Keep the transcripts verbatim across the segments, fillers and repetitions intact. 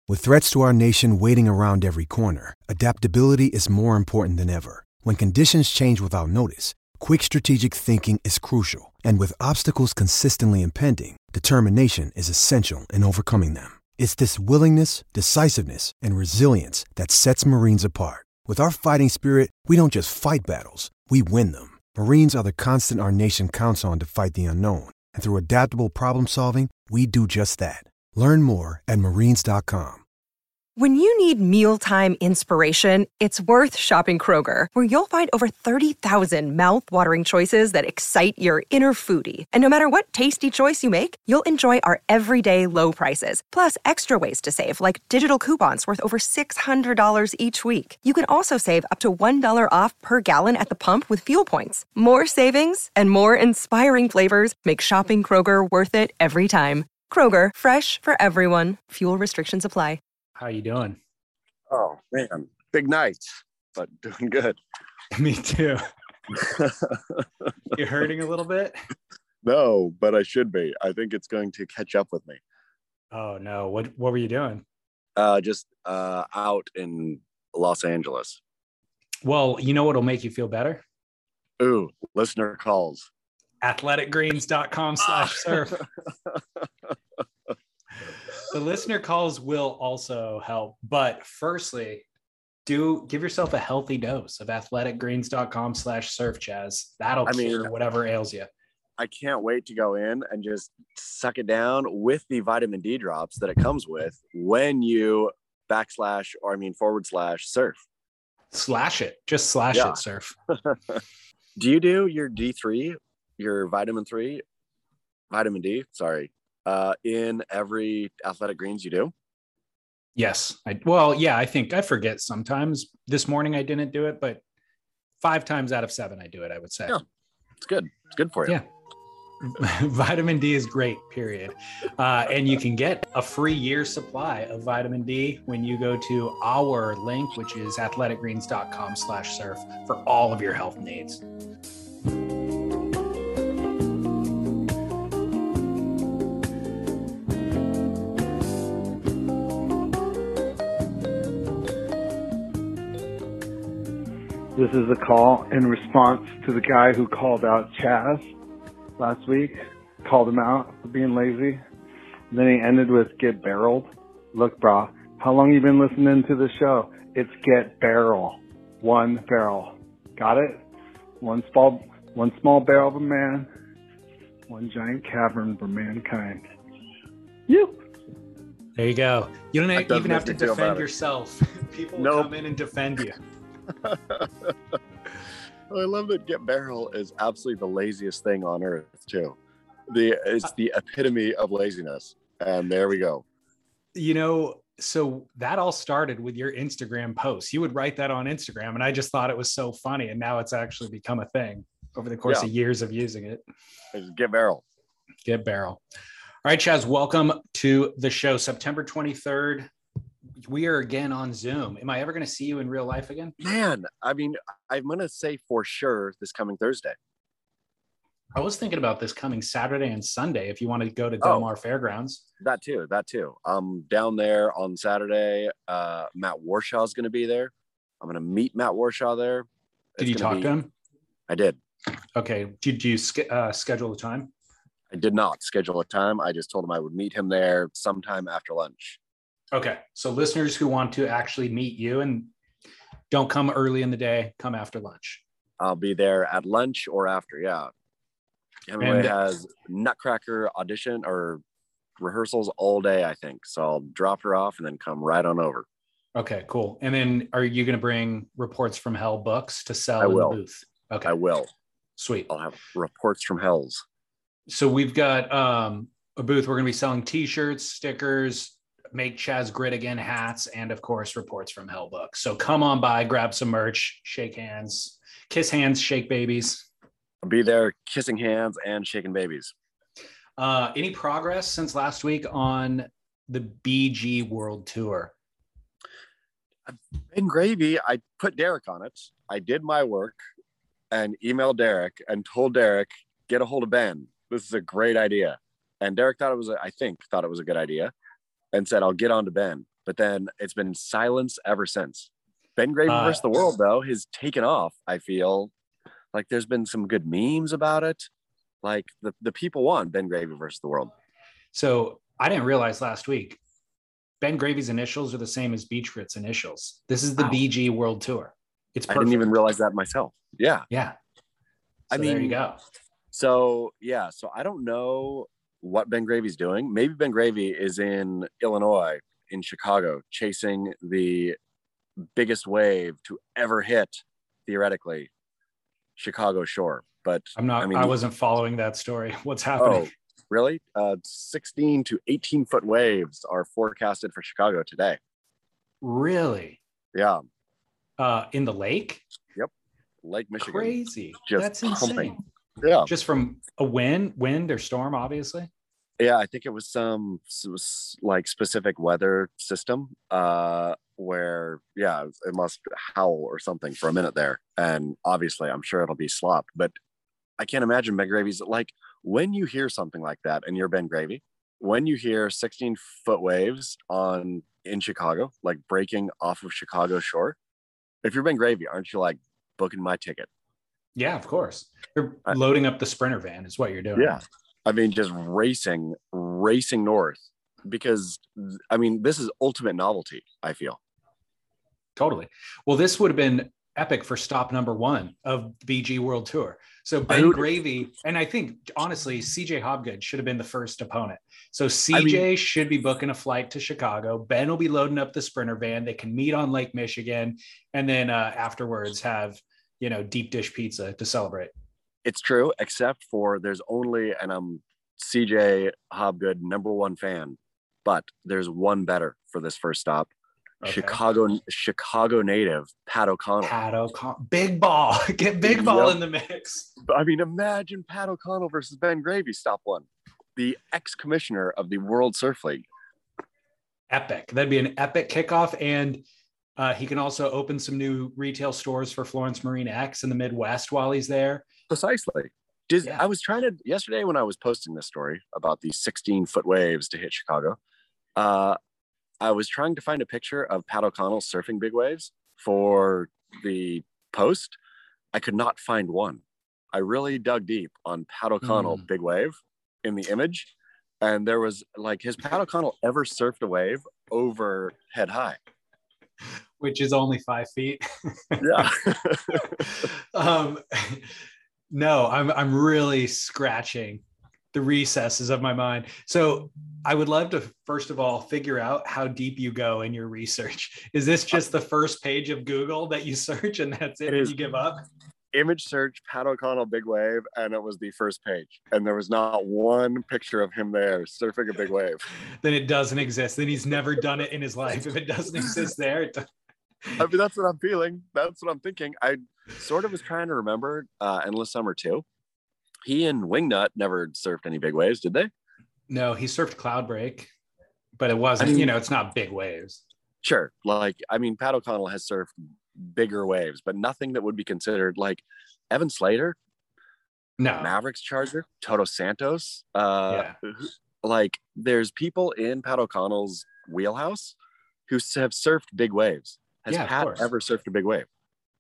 With threats to our nation waiting around every corner, adaptability is more important than ever. When conditions change without notice, quick strategic thinking is crucial. And with obstacles consistently impending, determination is essential in overcoming them. It's this willingness, decisiveness, and resilience that sets Marines apart. With our fighting spirit, we don't just fight battles, we win them. Marines are the constant our nation counts on to fight the unknown. And through adaptable problem solving, we do just that. Learn more at marines dot com. When you need mealtime inspiration, it's worth shopping Kroger, where you'll find over thirty thousand mouth-watering choices that excite your inner foodie. And no matter what tasty choice you make, you'll enjoy our everyday low prices, plus extra ways to save, like digital coupons worth over six hundred dollars each week. You can also save up to one dollar off per gallon at the pump with fuel points. More savings and more inspiring flavors make shopping Kroger worth it every time. Kroger, fresh for everyone. Fuel restrictions apply. How you doing? Oh, man. Big night, but doing good. Me too. You hurting a little bit? No, but I should be. I think it's going to catch up with me. Oh, no. What What were you doing? Uh, just uh, out in Los Angeles. Well, you know what'll make you feel better? Ooh, listener calls. athletic greens dot com slash surf. The listener calls will also help. But firstly, do give yourself a healthy dose of athletic greens dot com slash surf, Chaz. That'll I cure mean, whatever ails you. I can't wait to go in and just suck it down with the vitamin D drops that it comes with when you backslash, or I mean forward slash surf. Slash it. Just slash Yeah. it, surf. Do you do your D three, your vitamin three, vitamin D, sorry, uh, in every Athletic Greens you do? Yes. I, well, yeah, I think I forget sometimes. This morning I didn't do it, but five times out of seven I do it, I would say. Yeah, it's good. It's good for you. Yeah. Vitamin D is great, period. Uh, and you can get a free year supply of vitamin D when you go to our link, which is athletic greens dot com slash surf for all of your health needs. This is a call in response to the guy who called out Chaz last week, called him out for being lazy. And then he ended with get barreled. Look, brah, how long you been listening to the show? It's get barrel. One barrel. Got it? One small, one small barrel of a man, one giant cavern for mankind. You. There you go. You don't That even have does to make me feel defend better. yourself. People will Nope. come in and defend you. I love that get barrel is absolutely the laziest thing on earth too. The it's the epitome of laziness. And there we go. You know, so that all started with your Instagram posts. You would write that on Instagram, and I just thought it was so funny. And now it's actually become a thing over the course Yeah. of years of using it. It's get barrel. Get barrel. All right, Chaz, welcome to the show. September twenty-third. We are again on Zoom. Am I ever going to see you in real life again? Man, I mean, I'm gonna say for sure this coming Thursday. I was thinking about this coming Saturday and Sunday if you want to go to Del Oh. Mar Fairgrounds. That too, that too. Um down there on Saturday. Uh Matt Warshaw is gonna be there. I'm gonna meet Matt Warshaw there. Did It's you gonna talk be- to him? I did. Okay. Did you sch- uh, schedule the time? I did not schedule a time. I just told him I would meet him there sometime after lunch. Okay. So listeners who want to actually meet you and don't come early in the day, come after lunch. I'll be there at lunch or after. Yeah. Hemingway And- has Nutcracker audition or rehearsals all day, I think. So I'll drop her off and then come right on over. Okay, cool. And then are you going to bring Reports from Hell books to sell I in will. the booth? Okay, I will. sweet. I'll have reports from Hells. So we've got um, a booth. We're going to be selling t-shirts, stickers, Make Chaz Grit Again hats, and of course, Reports from Hell books. So come on by, grab some merch, shake hands, kiss hands, shake babies. I'll be there kissing hands and shaking babies. Uh, any progress since last week on the B G World Tour? In gravy, I put Derek on it. I did my work and emailed Derek and told Derek, get a hold of Ben. This is a great idea. And Derek thought it was, a, I think, thought it was a good idea and said, I'll get on to Ben. but then it's been silence ever since. Ben Gravy Uh, versus the World, though, has taken off. I feel like there's been some good memes about it. Like the, the people want Ben Gravy versus the World. So I didn't realize last week, Ben Gravy's initials are the same as Beach Grit's initials. This is the Wow. B G World Tour. It's I perfect. didn't even realize that myself. Yeah. Yeah. I So mean, there you go. So, yeah. So I don't know what Ben Gravy's doing. Maybe Ben Gravy is in Illinois, in Chicago, chasing the biggest wave to ever hit, theoretically, Chicago shore. But I'm not, I I, mean, wasn't following that story. What's happening? oh, really? Uh, sixteen to eighteen foot waves are forecasted for Chicago today. Really? Yeah. Uh, in the lake? Yep. Lake Michigan. Crazy. Just That's pumping. insane. Yeah. Just from a wind, wind or storm, obviously. Yeah, I think it was some s- like specific weather system uh, where, yeah, it must howl or something for a minute there. And obviously, I'm sure it'll be slop, but I can't imagine Ben Gravy's like when you hear something like that and you're Ben Gravy, when you hear sixteen foot waves on in Chicago, like breaking off of Chicago shore, if you're Ben Gravy, aren't you like booking my ticket? Yeah, of course. You're I- loading up the Sprinter van is what you're doing. Yeah. I mean, just racing, racing north because, I mean, this is ultimate novelty, I feel. Totally. Well, this would have been epic for stop number one of the B G World Tour. So Ben Dude. Gravy, and I think, honestly, C J Hobgood should have been the first opponent. So C J I mean- should be booking a flight to Chicago. Ben will be loading up the Sprinter van. They can meet on Lake Michigan and then uh, afterwards have, you know, deep dish pizza to celebrate. It's true, except for there's only, and I'm C J Hobgood number one fan, but there's one better for this first stop. Okay. Chicago, Chicago native Pat O'Connell. Pat O'Connell, big ball, get big ball Yep. in the mix. I mean, imagine Pat O'Connell versus Ben Gravy, stop one, the ex-commissioner of the World Surf League. Epic. That'd be an epic kickoff. And uh, he can also open some new retail stores for Florence Marine X in the Midwest while he's there. Precisely. Did, Yeah. I was trying to, yesterday when I was posting this story about these sixteen foot waves to hit Chicago, uh, I was trying to find a picture of Pat O'Connell surfing big waves for the post. I could not find one. I really dug deep on Pat O'Connell Mm. big wave in the image. And there was like, has Pat O'Connell ever surfed a wave over head high? Which is only five feet. Yeah. um, no, I'm I'm really scratching the recesses of my mind. So I would love to first of all figure out how deep you go in your research. Is this just the first page of Google that you search and that's it? It and is. You give up? Image search Pat O'Connell big wave, and it was the first page. And there was not one picture of him there surfing a big wave. Then it doesn't exist. Then he's never done it in his life. If it doesn't exist there, it doesn't. I mean, that's what I'm feeling. That's what I'm thinking. I sort of was trying to remember uh, Endless Summer too. He and Wingnut never surfed any big waves, did they? No, he surfed Cloudbreak, but it wasn't, I mean- you know, it's not big waves. Sure. Like, I mean, Pat O'Connell has surfed bigger waves, but nothing that would be considered like Evan Slater, No. Mavericks Charger, Toto Santos. Uh, Yeah. who- Like, there's people in Pat O'Connell's wheelhouse who s- have surfed big waves. Has Yeah, of Pat course. ever surfed a big wave?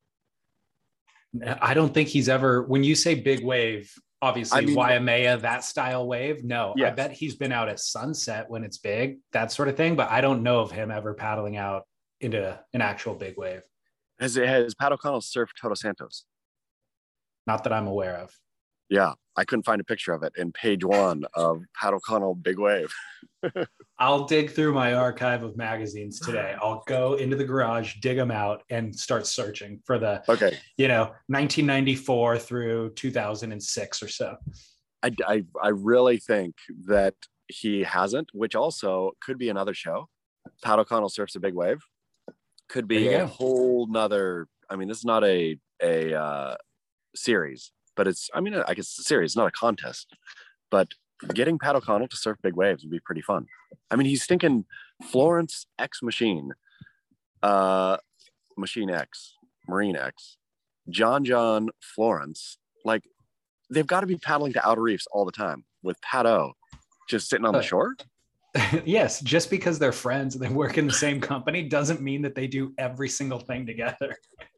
I don't think he's ever, when you say big wave, obviously I mean- Waimea, that style wave. No, I Yes. bet he's been out at sunset when it's big, that sort of thing. But I don't know of him ever paddling out into an actual big wave. Has, has Pat O'Connell surfed Toto Santos? Not that I'm aware of. Yeah, I couldn't find a picture of it in page one of Pat O'Connell big wave. I'll dig through my archive of magazines today. I'll go into the garage, dig them out, and start searching for the, Okay, you know, nineteen ninety-four through two thousand six or so. I, I, I really think that he hasn't, which also could be another show. Pat O'Connell surfs a big wave. Could be There you a go. whole nother, I mean, this is not a, a uh, series, but it's, I mean, I guess it's a series, not a contest, but getting Pat O'Connell to surf big waves would be pretty fun. I mean, he's thinking Florence X Machine, uh, Machine X, Marine X, John John Florence. Like, they've got to be paddling to outer reefs all the time with Pat O just sitting on the But- shore. Yes, just because they're friends and they work in the same company doesn't mean that they do every single thing together.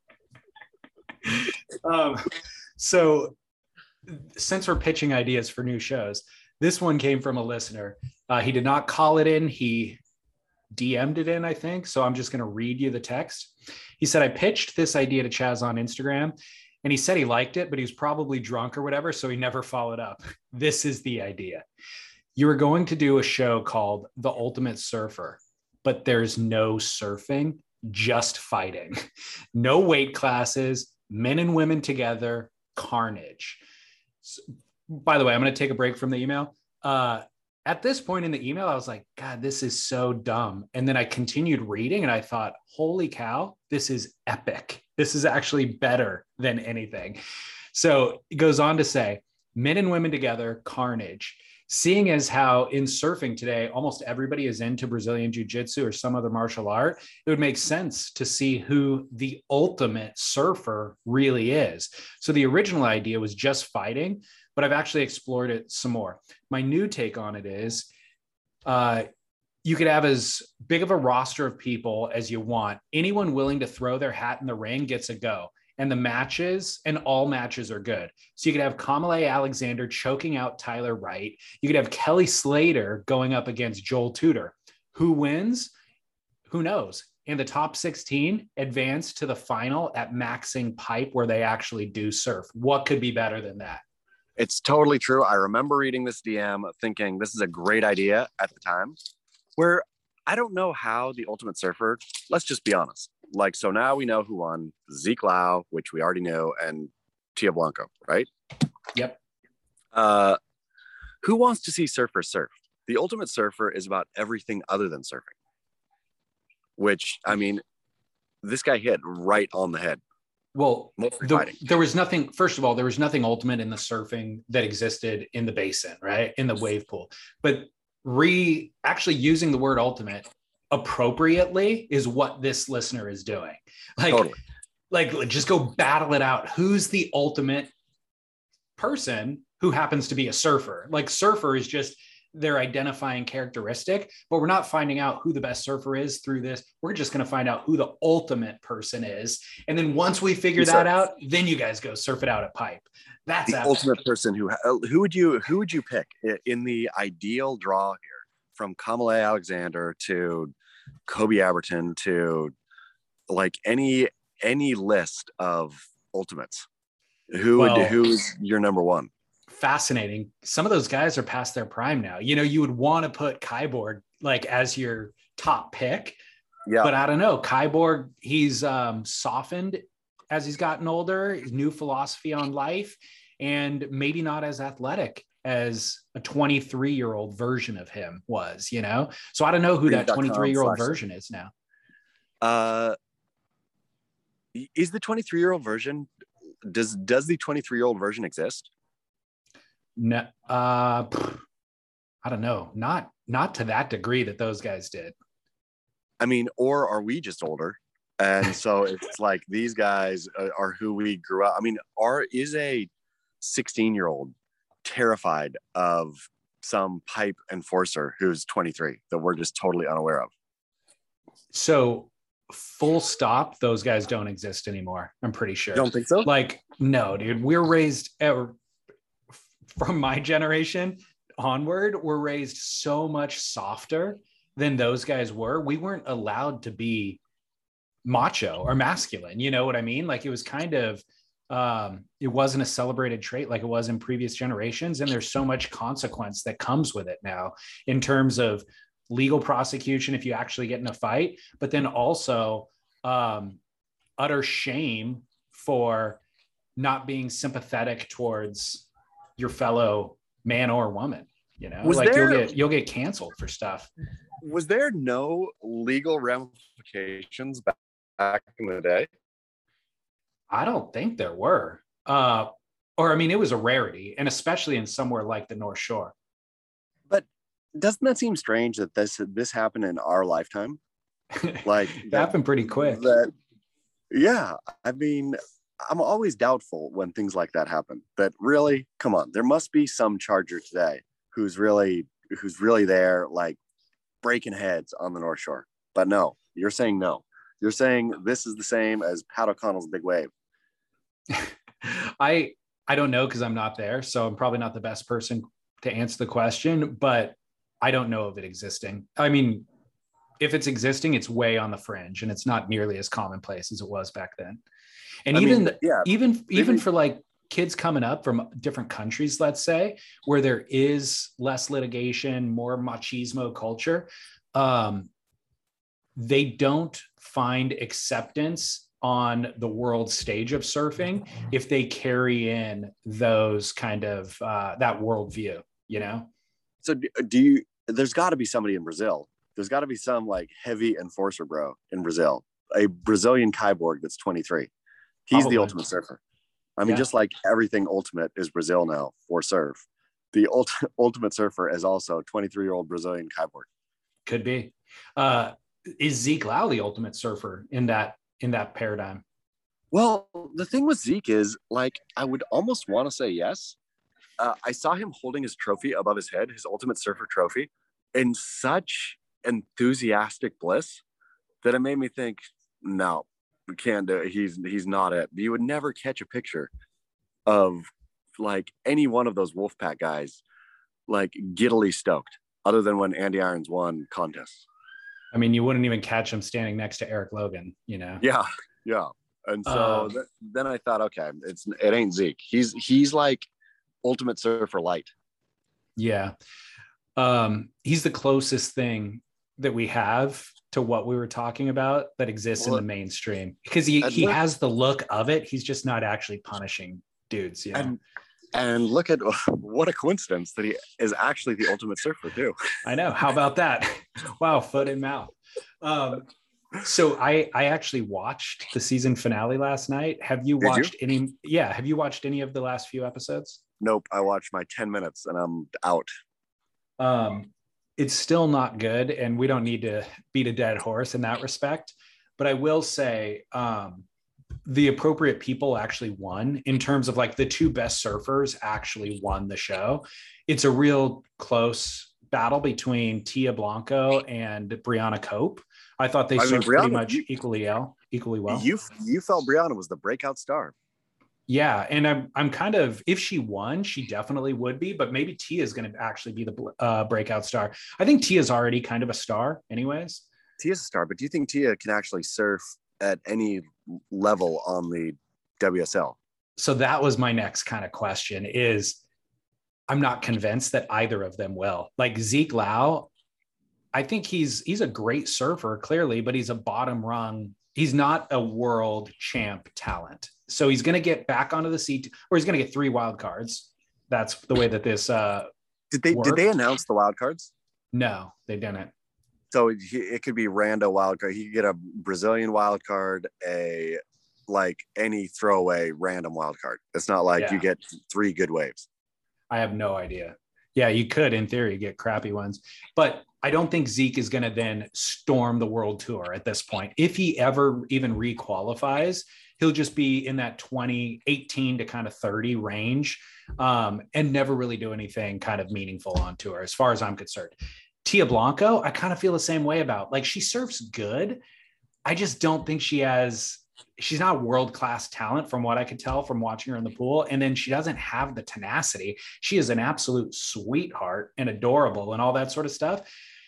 um, so since we're pitching ideas for new shows, this one came from a listener. Uh, he did not call it in. He D M'd it in, I think. So I'm just going to read you the text. He said, I pitched this idea to Chaz on Instagram and he said he liked it, but he was probably drunk or whatever. So he never followed up. This is the idea. You were going to do a show called The Ultimate Surfer, but there's no surfing, just fighting. No weight classes, men and women together, carnage. So, by the way, I'm going to take a break from the email. Uh, at this point in the email, I was like, God, this is so dumb. And then I continued reading and I thought, holy cow, this is epic. This is actually better than anything. So it goes on to say, men and women together, carnage. Seeing as how in surfing today, almost everybody is into Brazilian Jiu-Jitsu or some other martial art, it would make sense to see who the ultimate surfer really is. So the original idea was just fighting, but I've actually explored it some more. My new take on it is uh, you could have as big of a roster of people as you want. Anyone willing to throw their hat in the ring gets a go. And the matches and all matches are good. So you could have Kamale Alexander choking out Tyler Wright. You could have Kelly Slater going up against Joel Tudor. Who wins? Who knows? And the top sixteen advance to the final at Maxing Pipe where they actually do surf. What could be better than that? It's totally true. I remember reading this D M thinking this is a great idea at the time, where I don't know how the Ultimate Surfer, let's just be honest. Like, so now we know who won: Zeke Lau, which we already knew, and Tia Blanco, right? Yep. Uh, who wants to see surfers surf? The Ultimate Surfer is about everything other than surfing, which, I mean, this guy hit right on the head. Well, the, there was nothing, first of all, there was nothing ultimate in the surfing that existed in the basin, right? In the wave pool. But re actually using the word ultimate appropriately is what this listener is doing. Like, totally. like just go battle it out. Who's the ultimate person who happens to be a surfer? Like, surfer is just their identifying characteristic, but we're not finding out who the best surfer is through this. We're just going to find out who the ultimate person is. And then once we figure that out, then you guys go surf it out at Pipe. That's the epic. Ultimate person who, who would you, who would you pick in the ideal draw here, from Kamale Alexander to Kobe Aberton to like any, any list of ultimates? Who would, well, who's your number one? Fascinating. Some of those guys are past their prime now. You know, you would want to put Kyborg like as your top pick, yeah. But I don't know. Kyborg, he's um, softened as he's gotten older, his new philosophy on life, and maybe not as athletic as a twenty-three year old version of him was, you know? So I don't know who that twenty-three year old version is now. Uh, is the twenty-three year old version, does, does the twenty-three year old version exist? No, uh, I don't know. Not, not to that degree that those guys did. I mean, or are we just older? And so it's like, these guys are who we grew up. I mean, are, is a sixteen year old terrified of some pipe enforcer who's twenty-three that we're just totally unaware of? So full stop, those guys don't exist anymore. I'm pretty sure. You don't think so? Like, no, dude, we're raised ever, from my generation onward, we're raised so much softer than those guys were. We weren't allowed to be macho or masculine. You know what I mean? Like, it was kind of, um, it wasn't a celebrated trait like it was in previous generations. And there's so much consequence that comes with it now in terms of legal prosecution if you actually get in a fight, but then also um, utter shame for not being sympathetic towards your fellow man or woman. You know, was like there, you'll get you'll get canceled for stuff. Was there no legal ramifications back, back in the day? I don't think there were. Uh, or I mean, it was a rarity, and especially in somewhere like the North Shore. But doesn't that seem strange that this this happened in our lifetime? Like it that, happened pretty quick. That, yeah, I mean, I'm always doubtful when things like that happen. That really, come on, there must be some Charger today who's really who's really there, like breaking heads on the North Shore. But no, you're saying no. You're saying this is the same as Pat O'Connell's big wave. I I don't know because I'm not there, so I'm probably not the best person to answer the question, but I don't know of it existing. I mean, if it's existing, it's way on the fringe and it's not nearly as commonplace as it was back then. And I even, mean, yeah, even, maybe. even for like kids coming up from different countries, let's say, where there is less litigation, more machismo culture, um, they don't find acceptance on the world stage of surfing if they carry in those kind of, uh, that worldview, you know? So do you, there's got to be somebody in Brazil. There's got to be some like heavy enforcer bro in Brazil, a Brazilian Kyborg that's twenty-three. He's Probably. the ultimate surfer. I mean, yeah. just like everything ultimate is Brazil now for surf, the ult- ultimate surfer is also twenty-three-year-old Brazilian Kyborg. Could be. Uh, is Zeke Lau the ultimate surfer in that in that paradigm? Well, the thing with Zeke is, like, I would almost want to say yes. Uh, I saw him holding his trophy above his head, his ultimate surfer trophy, in such enthusiastic bliss that it made me think, no, we can't do it. He's he's not it. You would never catch a picture of like any one of those Wolfpack guys like giddily stoked, other than when Andy Irons won contests. I mean, you wouldn't even catch him standing next to Eric Logan, you know? Yeah, yeah. And so Uh, th- then I thought, okay, it's it ain't Zeke. He's he's like ultimate surfer light. Yeah. Um, he's the closest thing that we have to what we were talking about that exists Well, in the mainstream, because he, and he look- has the look of it. He's just not actually punishing dudes, you know? And and look at what a coincidence that he is actually the ultimate surfer too. I know. How about that? Wow. Foot and mouth. Um, so I, I actually watched the season finale last night. Have you Did you? watched any? Yeah. Have you watched any of the last few episodes? Nope, I watched my ten minutes and I'm out. Um, it's still not good, and we don't need to beat a dead horse in that respect. But I will say, um, the appropriate people actually won in terms of like the two best surfers actually won the show. It's a real close battle between Tia Blanco and Brianna Cope. I thought they I mean, surfed pretty Brianna- much you- equally well, equally well. You you felt Brianna was the breakout star. Yeah, and I'm I'm kind of, if she won, she definitely would be, but maybe Tia is going to actually be the uh, breakout star. I think Tia's already kind of a star, anyways. Tia's a star, but do you think Tia can actually surf at any level on the W S L? So that was my next kind of question. Is I'm not convinced that either of them will. Like Zeke Lau, I think he's he's a great surfer, clearly, but he's a bottom rung. He's not a world champ talent. So he's going to get back onto the seat, or he's going to get three wild cards. That's the way that this uh Did they worked. did they announce the wild cards? No, they didn't. So he, it could be rando wild card. He could get a Brazilian wild card, a like any throwaway random wild card. It's not like Yeah. you get three good waves. I have no idea. Yeah, you could, in theory, get crappy ones. But I don't think Zeke is going to then storm the world tour at this point. If he ever even requalifies, he'll just be in that twenty, eighteen to kind of thirty range, um, and never really do anything kind of meaningful on tour, as far as I'm concerned. Tia Blanco, I kind of feel the same way about. Like, she surfs good. I just don't think she has, she's not world-class talent from what I could tell from watching her in the pool. And then she doesn't have the tenacity. She is an absolute sweetheart and adorable and all that sort of stuff.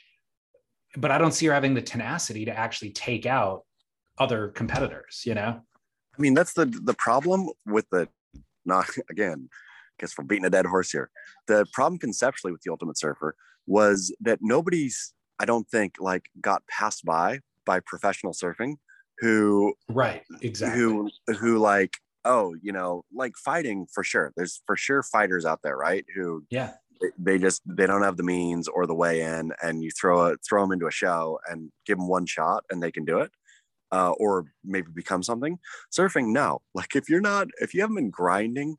But I don't see her having the tenacity to actually take out other competitors, you know? I mean, that's the the problem with the, not again, I guess we're beating a dead horse here. The problem conceptually with the Ultimate Surfer was that nobody's, I don't think, like got passed by by professional surfing who, Right, exactly. who, who like, oh, you know, like fighting for sure. There's for sure fighters out there, right? Who, Yeah. they just, they don't have the means or the way in, and you throw it, throw them into a show and give them one shot and they can do it. Uh, or maybe become something. Surfing, no. Like if you're not, if you haven't been grinding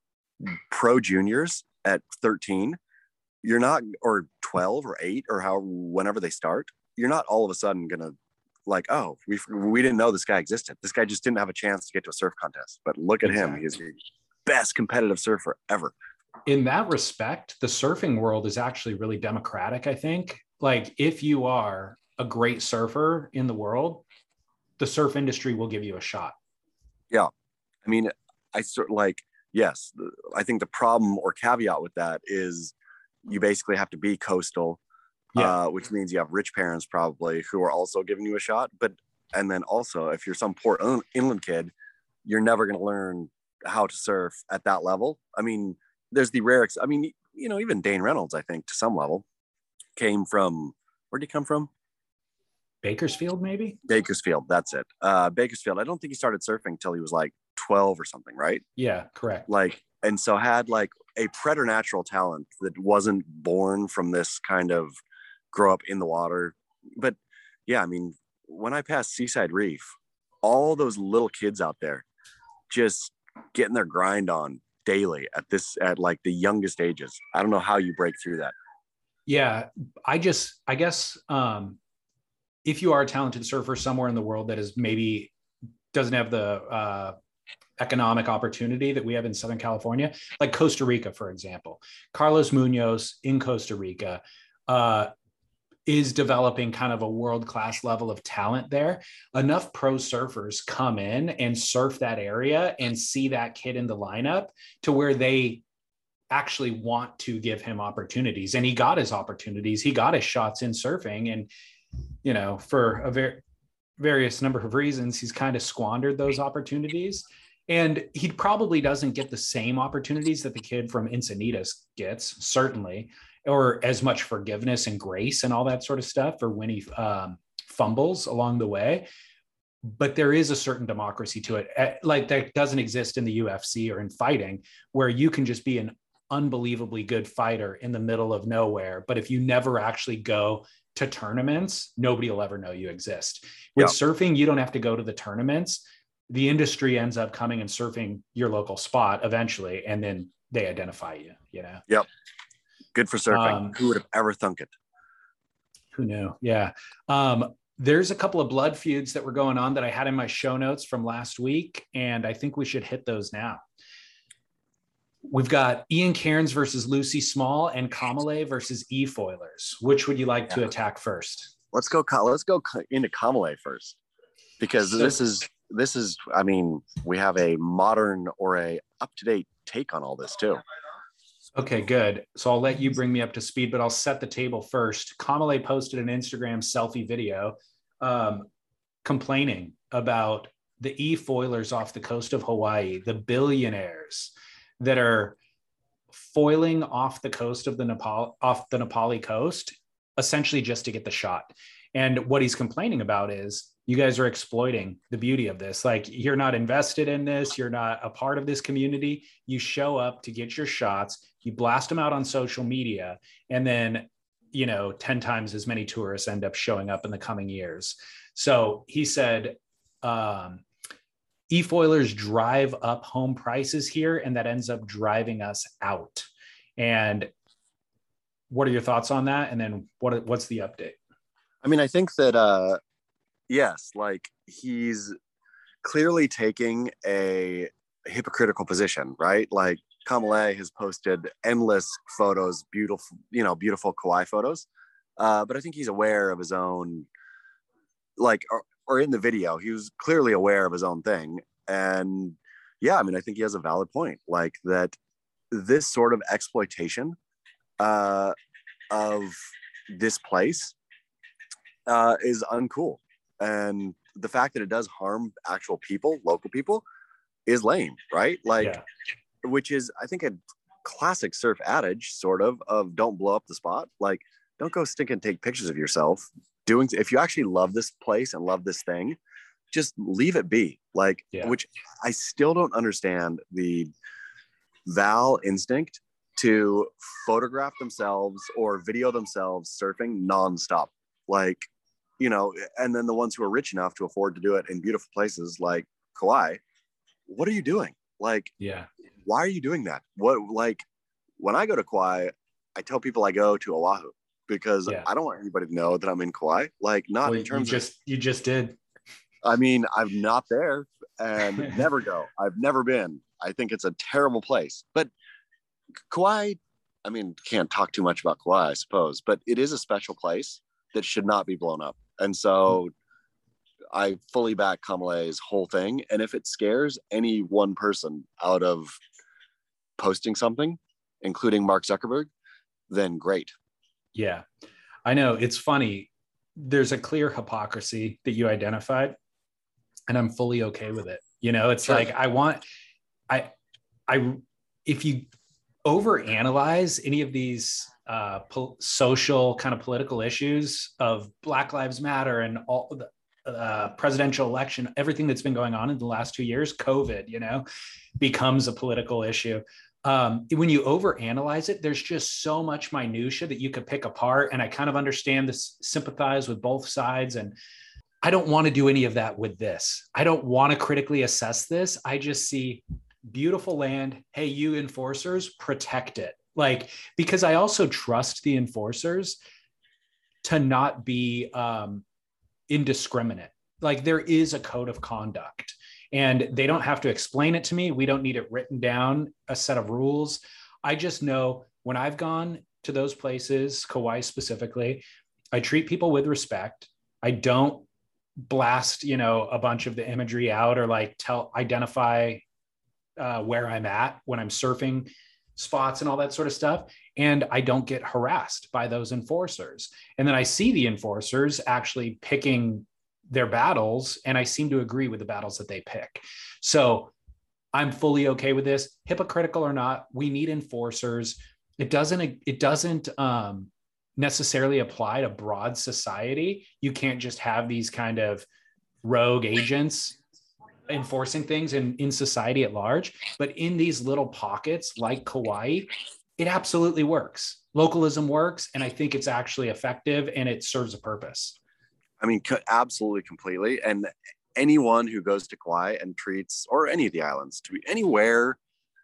pro juniors at thirteen, you're not, or twelve or eight or how, whenever they start, you're not all of a sudden gonna like, oh, we we didn't know this guy existed. This guy just didn't have a chance to get to a surf contest. But look at Exactly. him. He's the best competitive surfer ever. In that respect, the surfing world is actually really democratic, I think. like if you are a great surfer in the world, the surf industry will give you a shot. Yeah. I mean, I sort of like, yes, I think the problem or caveat with that is you basically have to be coastal, yeah. uh, which means you have rich parents probably who are also giving you a shot. But, and then also if you're some poor inland kid, you're never going to learn how to surf at that level. I mean, there's the rare, I mean, you know, even Dane Reynolds, I think to some level came from, where'd he come from? Bakersfield, maybe? Bakersfield, that's it. Uh, Bakersfield. I don't think he started surfing until he was like twelve or something, right? Yeah, correct. Like, and so had like a preternatural talent that wasn't born from this kind of grow up in the water. But yeah, I mean, when I passed Seaside Reef, all those little kids out there just getting their grind on daily at this, at like the youngest ages. I don't know how you break through that. Yeah, I just, I guess, um, if you are a talented surfer somewhere in the world that is maybe doesn't have the uh, economic opportunity that we have in Southern California, like Costa Rica, for example, Carlos Munoz in Costa Rica uh, is developing kind of a world-class level of talent there. Enough pro surfers come in and surf that area and see that kid in the lineup to where they actually want to give him opportunities. And he got his opportunities. He got his shots in surfing. And you know, for a very various number of reasons, he's kind of squandered those opportunities. And he probably doesn't get the same opportunities that the kid from Encinitas gets, certainly, or as much forgiveness and grace and all that sort of stuff for when he um, fumbles along the way. But there is a certain democracy to it, like that doesn't exist in the U F C or in fighting, where you can just be an unbelievably good fighter in the middle of nowhere. But if you never actually go to tournaments, nobody will ever know you exist. With yeah. surfing, you don't have to go to the tournaments. The industry ends up coming and surfing your local spot eventually, and then they identify you, you know? Yep. Good for surfing. Um, who would have ever thunk it? Who knew? Yeah. Um, there's a couple of blood feuds that were going on that I had in my show notes from last week, and I think we should hit those now. We've got Ian Cairns versus Lucy Small and Kamale versus E-Foilers. Which would you like yeah. to attack first? Let's go. Let's go into Kamale first, because so, this is this is. I mean, we have a modern or a up-to-date take on all this too. Okay, good. So I'll let you bring me up to speed, but I'll set the table first. Kamale posted an Instagram selfie video um, complaining about the E-Foilers off the coast of Hawaii, the billionaires that are foiling off the coast of the Nepal, off the Nepali coast, essentially just to get the shot. And what he's complaining about is you guys are exploiting the beauty of this. Like, you're not invested in this. You're not a part of this community. You show up to get your shots, you blast them out on social media, and then, you know, ten times as many tourists end up showing up in the coming years. So he said, um, E-Foilers drive up home prices here, and that ends up driving us out. And what are your thoughts on that? And then what what's the update? I mean, I think that, uh, yes, like he's clearly taking a hypocritical position, right? Like Kamale has posted endless photos, beautiful, you know, beautiful Kauai photos. Uh, but I think he's aware of his own, like, or, or in the video, he was clearly aware of his own thing. And yeah, I mean, I think he has a valid point, like that this sort of exploitation uh, of this place uh, is uncool. And the fact that it does harm actual people, local people, is lame, right? Like, yeah. Which is, I think, a classic surf adage, sort of, of don't blow up the spot. Like, don't go stink and take pictures of yourself. Doing, if you actually love this place and love this thing, just leave it be. Like, yeah. Which I still don't understand the Val instinct to photograph themselves or video themselves surfing nonstop. Like, you know, and then the ones who are rich enough to afford to do it in beautiful places like Kauai, what are you doing? Like, yeah, why are you doing that? What, like, when I go to Kauai, I tell people I go to Oahu because yeah. I don't want anybody to know that I'm in Kauai. Like, not well, in terms you just, of, you just did. I mean, I'm not there and never go. I've never been. I think it's a terrible place, but Kauai I mean, can't talk too much about Kauai, I suppose, but it is a special place that should not be blown up. And so I fully back Kamalei's whole thing. And if it scares any one person out of posting something, including Mark Zuckerberg, then great. Yeah, I know. It's funny. There's a clear hypocrisy that you identified, and I'm fully okay with it. You know, it's sure. like, I want, I, I, if you overanalyze any of these uh, po- social kind of political issues of Black Lives Matter and all the uh, presidential election, everything that's been going on in the last two years, COVID, you know, becomes a political issue. Um, when you overanalyze it, there's just so much minutia that you could pick apart. And I kind of understand this, sympathize with both sides. And I don't want to do any of that with this. I don't want to critically assess this. I just see beautiful land. Hey, you enforcers, protect it. Like, because I also trust the enforcers to not be um, indiscriminate. Like, there is a code of conduct and they don't have to explain it to me. We don't need it written down, a set of rules. I just know when I've gone to those places, Kauai specifically, I treat people with respect. I don't blast, you know, a bunch of the imagery out or like tell, identify Uh, where I'm at when I'm surfing spots and all that sort of stuff. And I don't get harassed by those enforcers. And then I see the enforcers actually picking their battles, and I seem to agree with the battles that they pick. So I'm fully okay with this. Hypocritical or not, we need enforcers. It doesn't, it doesn't um, necessarily apply to broad society. You can't just have these kind of rogue agents enforcing things in, in society at large, but in these little pockets like Kauai, it absolutely works. Localism works. And I think it's actually effective and it serves a purpose. I mean, absolutely, completely. And anyone who goes to Kauai and treats, or any of the islands, to be anywhere,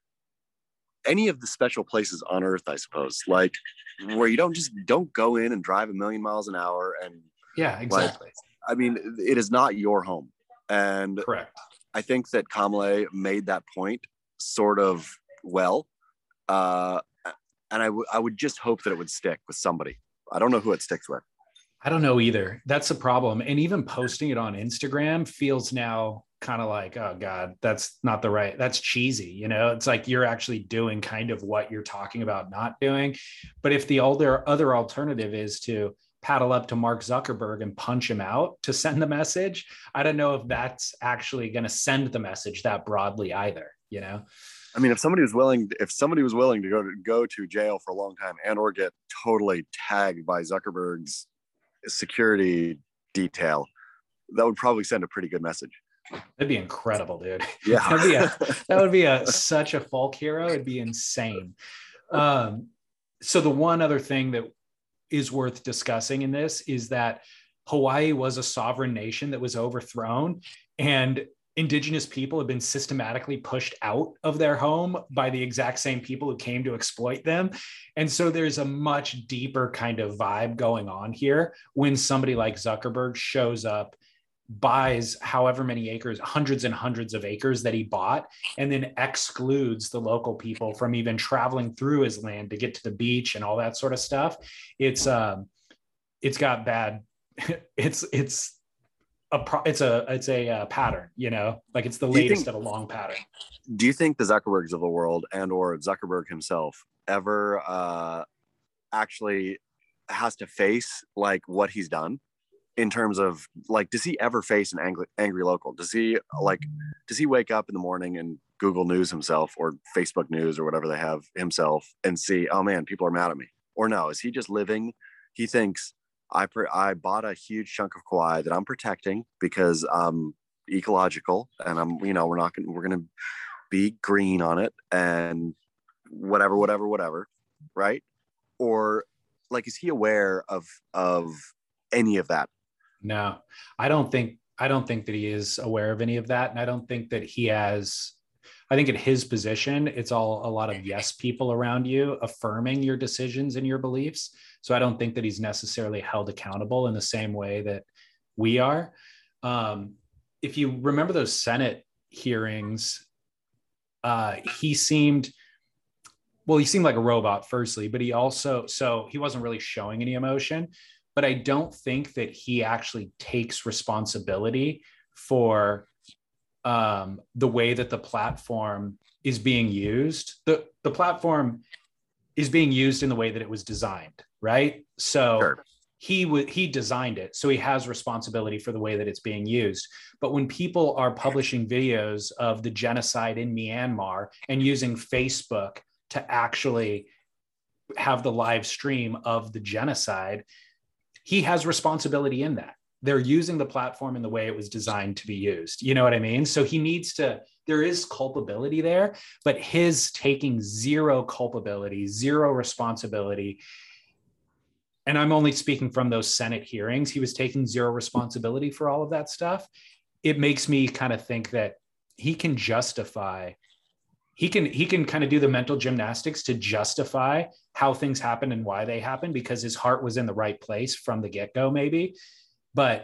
any of the special places on Earth, I suppose, like where you don't just don't go in and drive a million miles an hour. And yeah, exactly. Like, I mean, it is not your home. And correct. I think that Kamalei made that point sort of well. Uh, and I, w- I would just hope that it would stick with somebody. I don't know who it sticks with. I don't know either. That's the problem. And even posting it on Instagram feels now kind of like, oh God, that's not the right, that's cheesy. You know, it's like you're actually doing kind of what you're talking about not doing. But if the older other alternative is to paddle up to Mark Zuckerberg and punch him out to send the message, I don't know if that's actually going to send the message that broadly either, you know? I mean, if somebody was willing, if somebody was willing to go to go to jail for a long time and or get totally tagged by Zuckerberg's security detail, that would probably send a pretty good message. That'd be incredible, dude. Yeah. That'd be a, that would be a such a folk hero. It'd be insane. Um, so the one other thing that is worth discussing in this is that Hawaii was a sovereign nation that was overthrown, and Indigenous people have been systematically pushed out of their home by the exact same people who came to exploit them. And so there's a much deeper kind of vibe going on here when somebody like Zuckerberg shows up, buys however many acres, hundreds and hundreds of acres that he bought, and then excludes the local people from even traveling through his land to get to the beach and all that sort of stuff. It's um, it's got bad. It's it's a pro, it's a it's a uh, pattern, you know, like it's the latest think, of a long pattern. Do you think the Zuckerbergs of the world and or Zuckerberg himself ever uh, actually has to face like what he's done? In terms of like, does he ever face an angry, angry local? Does he like, does he wake up in the morning and Google News himself or Facebook News or whatever they have himself and see, oh man, people are mad at me? Or no, is he just living? He thinks I, I bought a huge chunk of Kauai that I'm protecting because I'm ecological and I'm, you know, we're not going to, we're going to be green on it and whatever, whatever, whatever. Right. Or like, is he aware of, of any of that? No, I don't think, I don't think that he is aware of any of that. And I don't think that he has, I think in his position, it's all a lot of yes people around you affirming your decisions and your beliefs. So I don't think that he's necessarily held accountable in the same way that we are. Um, if you remember those Senate hearings, uh, he seemed, well, he seemed like a robot, firstly, but he also, so he wasn't really showing any emotion. But I don't think that he actually takes responsibility for um, the way that the platform is being used. The, the platform is being used in the way that it was designed, right? So sure. he would he designed it, so he has responsibility for the way that it's being used. But when people are publishing videos of the genocide in Myanmar and using Facebook to actually have the live stream of the genocide, he has responsibility in that. They're using the platform in the way it was designed to be used. You know what I mean? So he needs to, there is culpability there, but his taking zero culpability, zero responsibility. And I'm only speaking from those Senate hearings. He was taking zero responsibility for all of that stuff. It makes me kind of think that he can justify He can he can kind of do the mental gymnastics to justify how things happen and why they happen, because his heart was in the right place from the get-go, maybe. But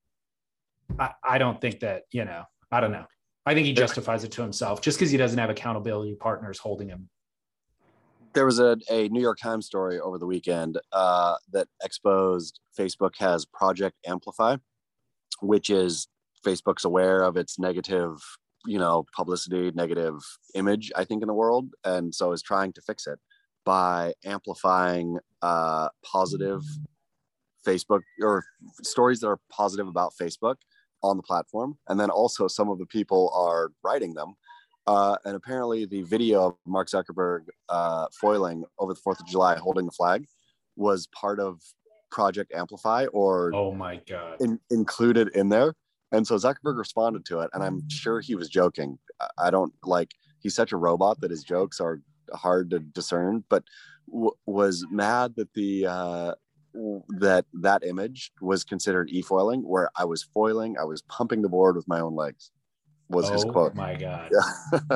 I, I don't think that, you know, I don't know. I think he justifies it to himself just because he doesn't have accountability partners holding him. There was a, a New York Times story over the weekend uh, that exposed Facebook has Project Amplify, which is Facebook's aware of its negative, you know, publicity, negative image, I think, in the world. And so is trying to fix it by amplifying uh, positive Facebook or stories that are positive about Facebook on the platform. And then also some of the people are writing them. Uh, and apparently the video of Mark Zuckerberg uh, foiling over the fourth of July, holding the flag, was part of Project Amplify, or oh my God, in, included in there. And so Zuckerberg responded to it, and I'm sure he was joking. I don't like, he's such a robot that his jokes are hard to discern, but w- was mad that the, uh, that that image was considered e-foiling, where I was foiling, I was pumping the board with my own legs, was oh his quote. My God. Yeah.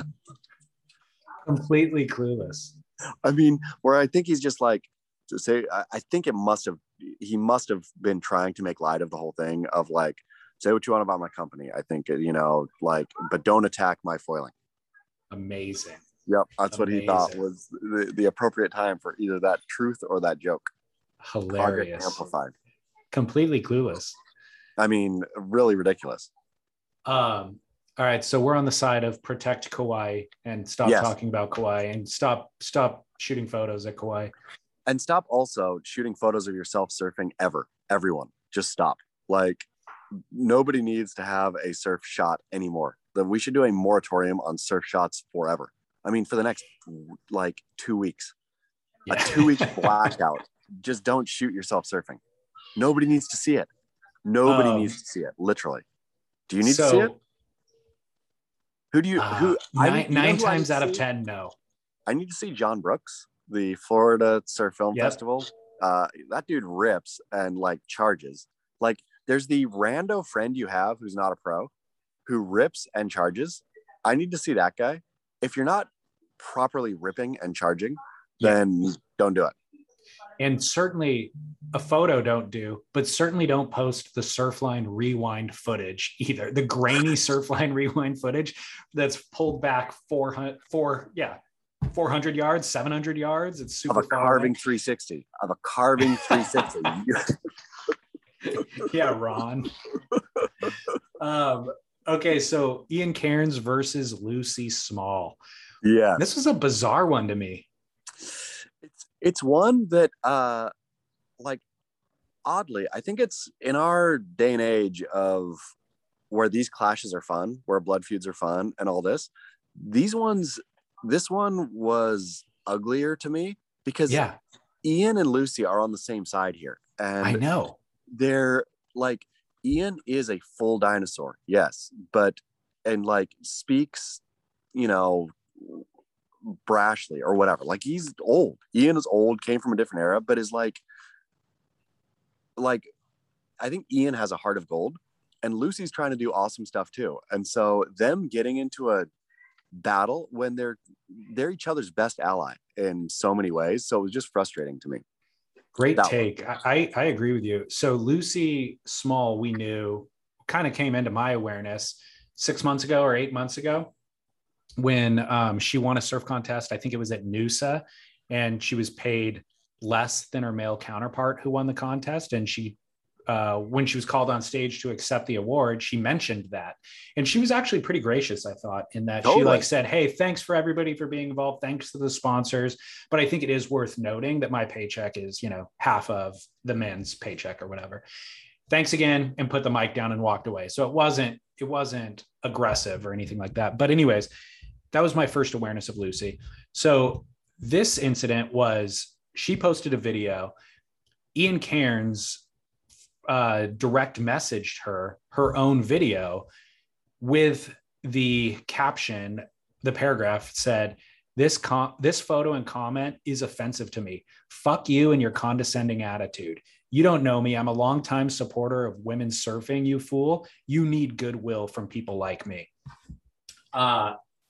Completely clueless. I mean, where I think he's just like, to say, I, I think it must have, he must have been trying to make light of the whole thing of like, say what you want about my company. I think, you know, like, but don't attack my foiling. Amazing. Yep. That's Amazing. what he thought was the, the appropriate time for either that truth or that joke. Hilarious. Project Amplified. Completely clueless. I mean, really ridiculous. Um, all right. So we're on the side of protect Kauai and stop yes. talking about Kauai and stop, stop shooting photos at Kauai. And stop also shooting photos of yourself surfing ever. Everyone, just stop. Like, nobody needs to have a surf shot anymore. That we should do a moratorium on surf shots forever. I mean, for the next like two weeks, yeah. a two week blackout. Just don't shoot yourself surfing. Nobody needs to see it. Nobody um, needs to see it. Literally. Do you need so, to see it? Who do you, uh, who nine, I, you nine times out of ten, no. I need to see John Brooks, the Florida Surf Film yep. Festival. Uh, that dude rips and like charges. Like, there's the rando friend you have who's not a pro, who rips and charges. I need to see that guy. If you're not properly ripping and charging, then yeah. don't do it. And certainly a photo don't do, but certainly don't post the Surfline rewind footage either. The grainy Surfline rewind footage that's pulled back four hundred, four, yeah, four hundred yards, seven hundred yards. It's super of a carving away. three sixty of a carving three sixty. Yeah, Ron. um, okay, so Ian Cairns versus Lucy Small. Yeah, this was a bizarre one to me. It's it's one that, uh, like, oddly, I think it's in our day and age of where these clashes are fun, where blood feuds are fun, and all this. These ones, this one was uglier to me because yeah. Ian and Lucy are on the same side here, and I know. They're like, Ian is a full dinosaur, yes, but and like speaks, you know, brashly or whatever. Like, he's old. Ian is old, came from a different era, but is like, like, I think Ian has a heart of gold, and Lucy's trying to do awesome stuff too. And so them getting into a battle when they're they're each other's best ally in so many ways. So it was just frustrating to me. Great take. I, I agree with you. So Lucy Small, we knew, kind of came into my awareness six months ago or eight months ago. when um, she won a surf contest. I think it was at Noosa, and she was paid less than her male counterpart who won the contest. And she, uh, when she was called on stage to accept the award, she mentioned that. And she was actually pretty gracious, I thought, in that totally. She like said, hey, thanks for everybody for being involved. Thanks to the sponsors. But I think it is worth noting that my paycheck is, you know, half of the men's paycheck or whatever. Thanks again, and put the mic down and walked away. So it wasn't, it wasn't aggressive or anything like that. But anyways, that was my first awareness of Lucy. So this incident was, she posted a video. Ian Cairns uh, direct messaged her her own video with the caption. The paragraph said, this com- this photo and comment is offensive to me. Fuck you and your condescending attitude. You don't know me. I'm a longtime supporter of women surfing, you fool. You need goodwill from people like me. Uh,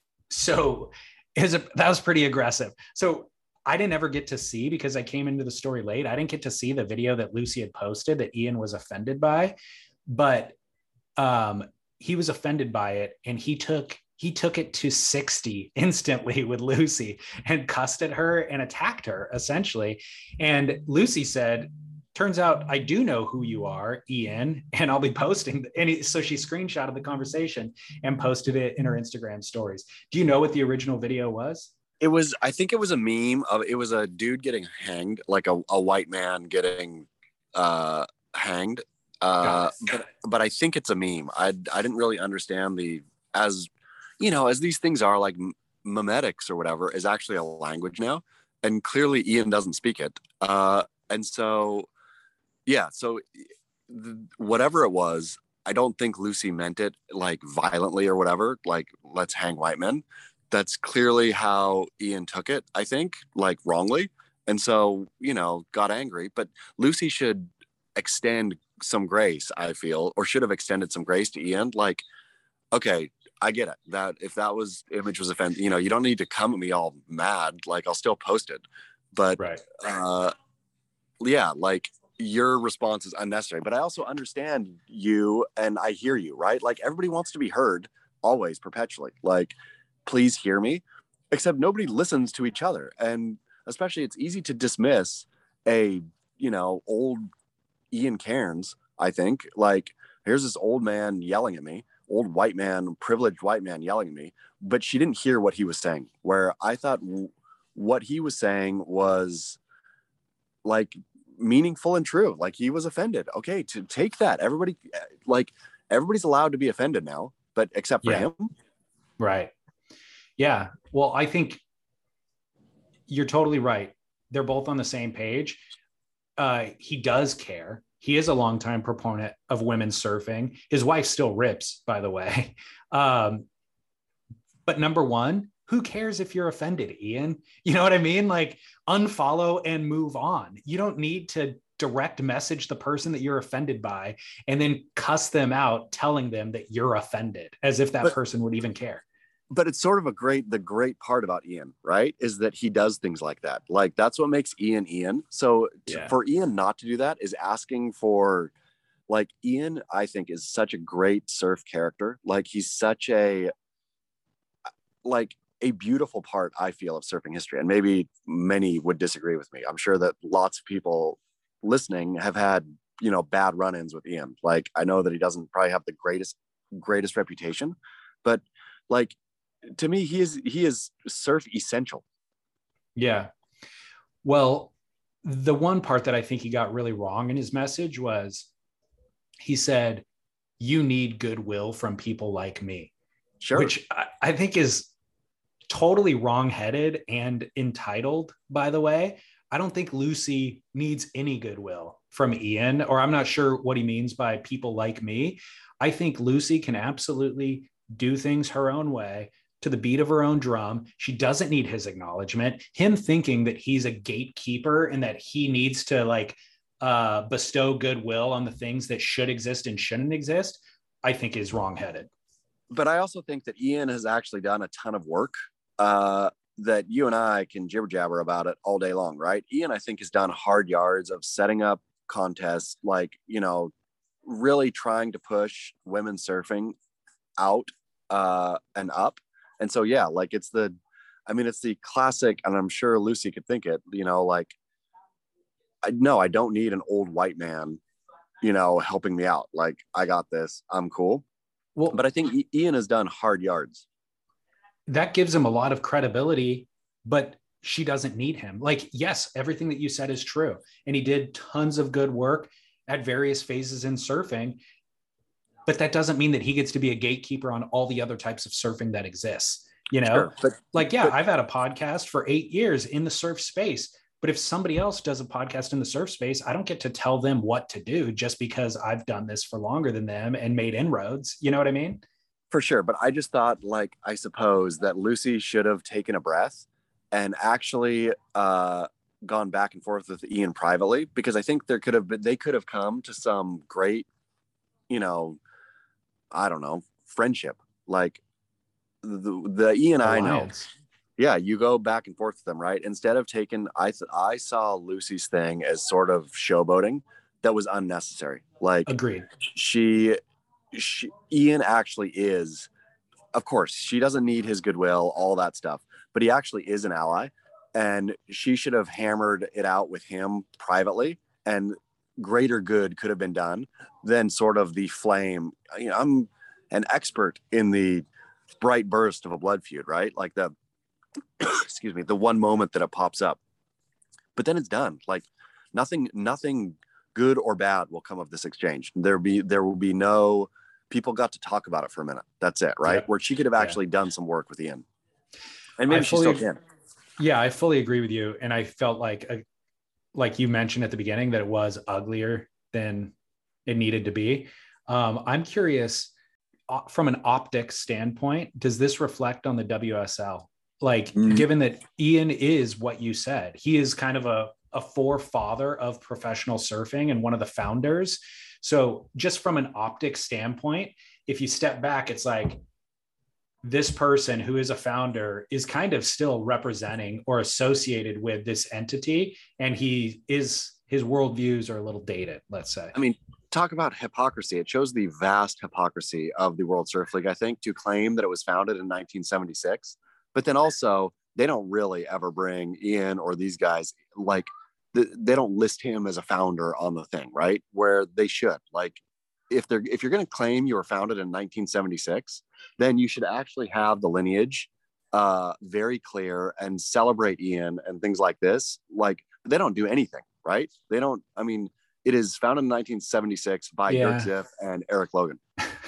so is a, that was pretty aggressive. So I didn't ever get to see, because I came into the story late, I didn't get to see the video that Lucy had posted that Ian was offended by, but um, he was offended by it, and he took he took it to sixty instantly with Lucy and cussed at her and attacked her essentially. And Lucy said, turns out I do know who you are, Ian, and I'll be posting. And he, so she screenshotted the conversation and posted it in her Instagram stories. Do you know what the original video was? It was, I think it was a meme of, it was a dude getting hanged, like a, a white man getting uh, hanged. Uh, but, but I think it's a meme. I, I didn't really understand the, as, you know, as these things are, like memetics or whatever is actually a language now. And clearly Ian doesn't speak it. Uh, and so, yeah, so th- whatever it was, I don't think Lucy meant it like violently or whatever, like let's hang white men. That's clearly how Ian took it, I think, like wrongly. And so, you know, got angry. But Lucy should extend some grace, I feel, or should have extended some grace to Ian. Like, okay, I get it. That if that was image was offensive, you know, you don't need to come at me all mad. Like, I'll still post it. But right. uh, yeah, like your response is unnecessary. But I also understand you, and I hear you, right? Like, everybody wants to be heard always, perpetually. Like, please hear me, except nobody listens to each other. And especially it's easy to dismiss a, you know, old Ian Cairns, I think. Like, here's this old man yelling at me, old white man, privileged white man yelling at me, but she didn't hear what he was saying, where I thought w- what he was saying was like meaningful and true. Like, he was offended. Okay, to take that, everybody, like everybody's allowed to be offended now, but except for yeah. him. Right. Yeah. Well, I think you're totally right. They're both on the same page. Uh, he does care. He is a longtime proponent of women surfing. His wife still rips, by the way. Um, but number one, who cares if you're offended, Ian? You know what I mean? Like, unfollow and move on. You don't need to direct message the person that you're offended by and then cuss them out, telling them that you're offended, as if that but, person would even care. But it's sort of a great, the great part about Ian, right, is that he does things like that. Like, that's what makes Ian Ian. So to, yeah. for Ian not to do that is asking for, like, Ian, I think, is such a great surf character. Like, he's such a, like, a beautiful part, I feel, of surfing history. And maybe many would disagree with me. I'm sure that lots of people listening have had, you know, bad run-ins with Ian. Like, I know that he doesn't probably have the greatest, greatest reputation, but like, to me, he is he is surf essential. Yeah. Well, the one part that I think he got really wrong in his message was he said, you need goodwill from people like me. Sure. Which I, I think is totally wrong-headed and entitled, by the way. I don't think Lucy needs any goodwill from Ian, or I'm not sure what he means by people like me. I think Lucy can absolutely do things her own way, to the beat of her own drum. She doesn't need his acknowledgement. Him thinking that he's a gatekeeper and that he needs to like uh, bestow goodwill on the things that should exist and shouldn't exist, I think is wrongheaded. But I also think that Ian has actually done a ton of work uh, that you and I can jibber jabber about it all day long, right? Ian, I think, has done hard yards of setting up contests, like, you know, really trying to push women surfing out uh, and up. And so, yeah, like it's the, I mean, it's the classic, and I'm sure Lucy could think it, you know, like, I, no, I don't need an old white man, you know, helping me out. Like, I got this, I'm cool. Well, but I think Ian has done hard yards. That gives him a lot of credibility, but she doesn't need him. Like, yes, everything that you said is true. And he did tons of good work at various phases in surfing, but that doesn't mean that he gets to be a gatekeeper on all the other types of surfing that exists. You know, Sure, but, like, yeah, but, I've had a podcast for eight years in the surf space, but if somebody else does a podcast in the surf space, I don't get to tell them what to do just because I've done this for longer than them and made inroads. You know what I mean? For sure. But I just thought, like, I suppose that Lucy should have taken a breath and actually uh, gone back and forth with Ian privately, because I think there could have been, they could have come to some great, you know, I don't know, friendship. Like the, the Ian I know. Yeah, you go back and forth with them, right? Instead of taking, I th- I saw Lucy's thing as sort of showboating that was unnecessary. Like, agreed. She, she, Ian actually is, of course, she doesn't need his goodwill, all that stuff, but he actually is an ally, and she should have hammered it out with him privately, and greater good could have been done than sort of the flame. You know, I'm an expert in the bright burst of a blood feud, right? Like the, excuse me, the one moment that it pops up, but then it's done. Like nothing, nothing good or bad will come of this exchange. There be, there will be no, people got to talk about it for a minute. That's it. Right. Yep. Where she could have actually yeah. done some work with Ian, and maybe she still can. Yeah, I fully agree with you. And I felt like, a, like you mentioned at the beginning, that it was uglier than it needed to be. Um, I'm curious, uh, from an optics standpoint, does this reflect on the W S L? Like, mm-hmm. given that Ian is what you said, he is kind of a, a forefather of professional surfing and one of the founders. So just from an optics standpoint, if you step back, it's like this person who is a founder is kind of still representing or associated with this entity. And he is, his worldviews are a little dated, let's say. I mean, talk about hypocrisy. It shows the vast hypocrisy of the World Surf League, I think, to claim that it was founded in nineteen seventy-six. But then also, they don't really ever bring Ian or these guys, like, the, they don't list him as a founder on the thing, right? Where they should. Like, if they're if you're going to claim you were founded in nineteen seventy-six, then you should actually have the lineage uh, very clear and celebrate Ian and things like this. Like, they don't do anything, right? They don't. I mean, it is founded in nineteen seventy-six by yeah. Dirk Ziff and Eric Logan.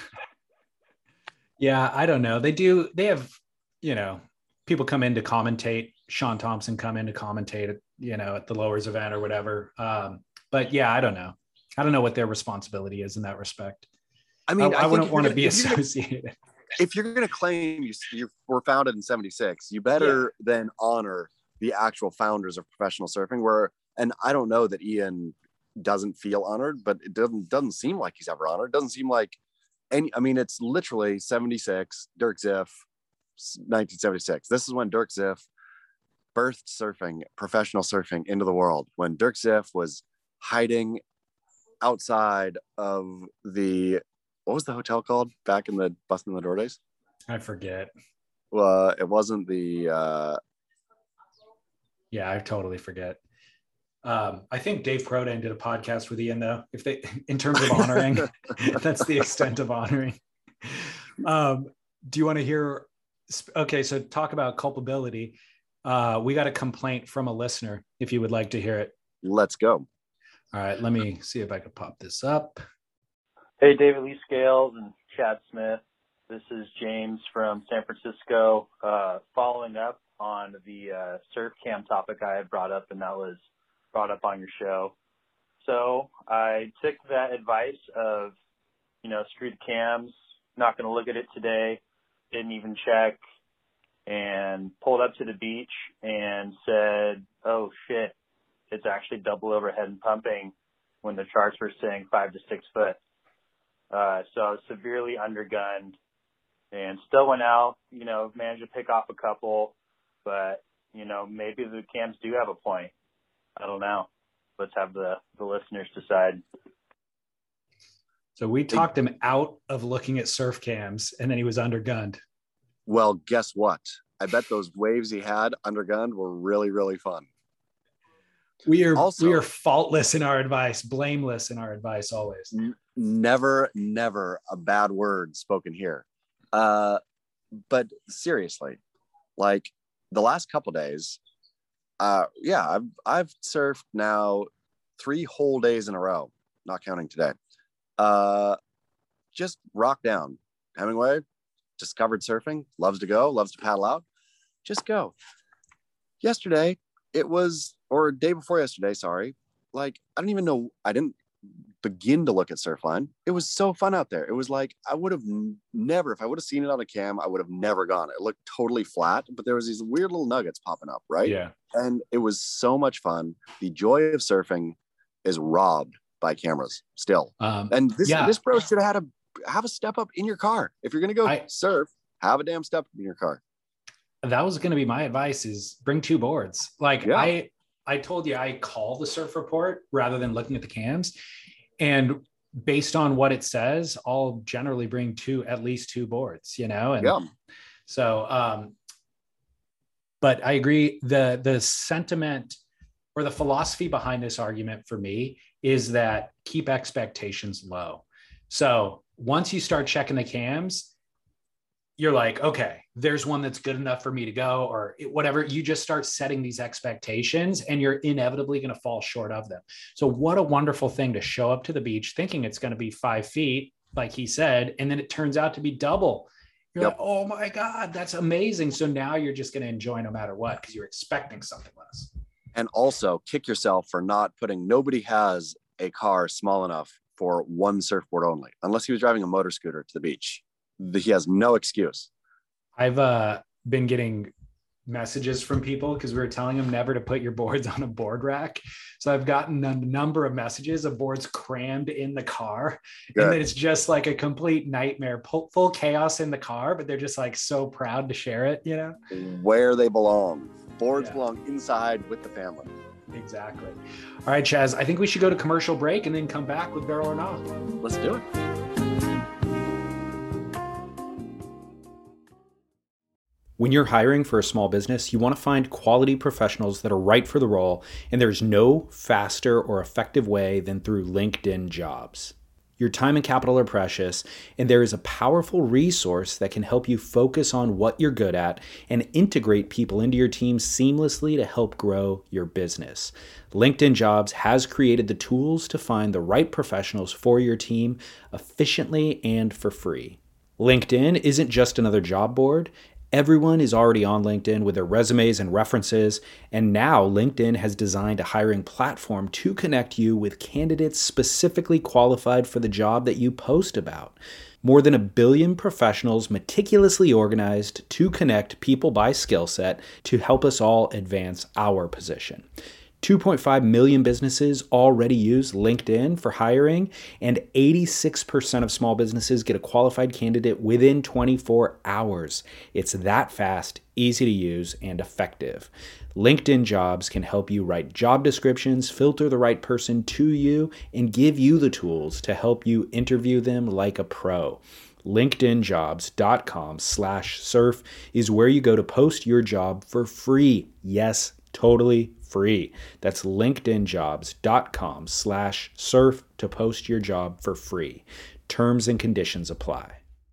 Yeah, I don't know. They do. They have, you know, people come in to commentate. Sean Thompson come in to commentate, you know, at the Lowers event or whatever. Um, but yeah, I don't know. I don't know what their responsibility is in that respect. I mean, I, I, I wouldn't want gonna, to be if associated. You're gonna, if you're going to claim you, you were founded in seventy-six, you better yeah. then honor the actual founders of professional surfing. Where, and I don't know that Ian doesn't feel honored, but it doesn't doesn't seem like he's ever honored. It doesn't seem like any. I mean, it's literally seventy-six. Dirk Ziff, nineteen seventy-six. This is when Dirk Ziff birthed surfing, professional surfing, into the world. When Dirk Ziff was hiding outside of the, what was the hotel called back in the Busting the Door days? I forget. Well, it wasn't the. Uh... Yeah, I totally forget. Um, I think Dave Prodan did a podcast with Ian, though. If they, in terms of honoring, that's the extent of honoring. Um, do you want to hear? Okay, so talk about culpability. Uh, we got a complaint from a listener. If you would like to hear it, let's go. All right, let me see if I can pop this up. Hey, David Lee Scales and Chad Smith. This is James from San Francisco, uh, following up on the uh, surf cam topic I had brought up, and that was brought up on your show. So I took that advice of, you know, screw the cams, not going to look at it today, didn't even check, and pulled up to the beach and said, oh, shit, it's actually double overhead and pumping when the charts were saying five to six foot. Uh, so I was severely undergunned and still went out, you know, managed to pick off a couple, but, you know, maybe the cams do have a point. I don't know. Let's have the, the listeners decide. So we talked him out of looking at surf cams, and then he was undergunned. Well, guess what? I bet those waves he had undergunned were really, really fun. We are Also, we are faultless in our advice, blameless in our advice always. N- never, never a bad word spoken here. Uh, but seriously, like the last couple days, uh, yeah, I've I've surfed now three whole days in a row, not counting today. Uh, just rock down. Hemingway discovered surfing, loves to go, loves to paddle out. Just go. Yesterday, it was, or day before yesterday, sorry. Like, I don't even know. I didn't begin to look at Surfline. It was so fun out there. It was like, I would have n- never, if I would have seen it on a cam, I would have never gone. It looked totally flat, but there was these weird little nuggets popping up, right? Yeah. And it was so much fun. The joy of surfing is robbed by cameras still. Um, and this yeah. this bro should have had a have a step up in your car. If you're gonna go I, surf, have a damn step up in your car. That was going to be my advice: is bring two boards. Like Yeah. I, I told you, I call the surf report rather than looking at the cams, and based on what it says, I'll generally bring two, at least two boards. You know, and Yeah. so. Um, but I agree. the The sentiment or the philosophy behind this argument for me is that keep expectations low. So once you start checking the cams, you're like, okay, there's one that's good enough for me to go, or whatever. You just start setting these expectations and you're inevitably going to fall short of them. So what a wonderful thing to show up to the beach thinking it's going to be five feet, like he said, and then it turns out to be double. You're Yep. like, oh my God, that's amazing. So now you're just going to enjoy no matter what, because you're expecting something less. And also kick yourself for not putting, nobody has a car small enough for one surfboard only, unless he was driving a motor scooter to the beach. He has no excuse. I've uh, been getting messages from people because we were telling them never to put your boards on a board rack. So I've gotten a number of messages of boards crammed in the car. Good. And then it's just like a complete nightmare, full chaos in the car, but they're just like so proud to share it, you know? Where they belong. Boards Yeah. belong inside with the family. Exactly. All right, Chaz, I think we should go to commercial break and then come back with Barrel or Not. Let's do it. When you're hiring for a small business, you want to find quality professionals that are right for the role, and there's no faster or effective way than through LinkedIn Jobs. Your time and capital are precious, and there is a powerful resource that can help you focus on what you're good at and integrate people into your team seamlessly to help grow your business. LinkedIn Jobs has created the tools to find the right professionals for your team efficiently and for free. LinkedIn isn't just another job board. Everyone is already on LinkedIn with their resumes and references, and now LinkedIn has designed a hiring platform to connect you with candidates specifically qualified for the job that you post about. More than a billion professionals meticulously organized to connect people by skill set to help us all advance our position. two point five million businesses already use LinkedIn for hiring, and eighty-six percent of small businesses get a qualified candidate within twenty-four hours. It's that fast, easy to use, and effective. LinkedIn Jobs can help you write job descriptions, filter the right person to you, and give you the tools to help you interview them like a pro. LinkedInjobs.com slash surf is where you go to post your job for free. Yes, totally free. That's linkedinjobs.com slash surf to post your job for free. Terms and conditions apply.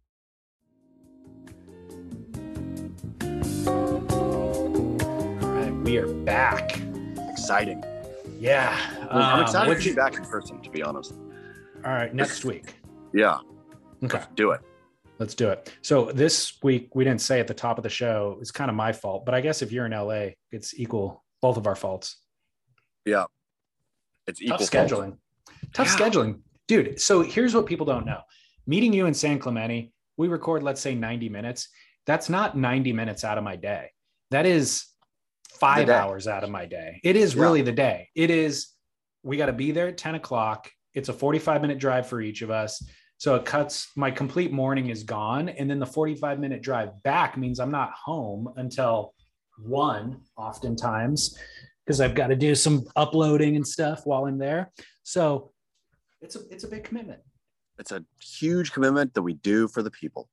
All right, we are back. Exciting. Yeah. I'm Um, excited what'd to be you- back in person, to be honest. All right, next week. Yeah, Okay. do it. Let's do it. So this week, we didn't say at the top of the show, it's kind of my fault, but I guess if you're in L A, it's equal, both of our faults. Yeah. It's equal Tough fault. scheduling. Tough Yeah. scheduling. Dude, so here's what people don't know. Meeting you in San Clemente, we record, let's say ninety minutes. That's not ninety minutes out of my day. That is five The day. hours out of my day. It is Yeah. really the day. It is, we got to be there at ten o'clock. It's a forty-five minute drive for each of us. So it cuts, my complete morning is gone. And then the forty-five minute drive back means I'm not home until one, oftentimes, because I've got to do some uploading and stuff while I'm there. So it's a, it's a big commitment. It's a huge commitment that we do for the people.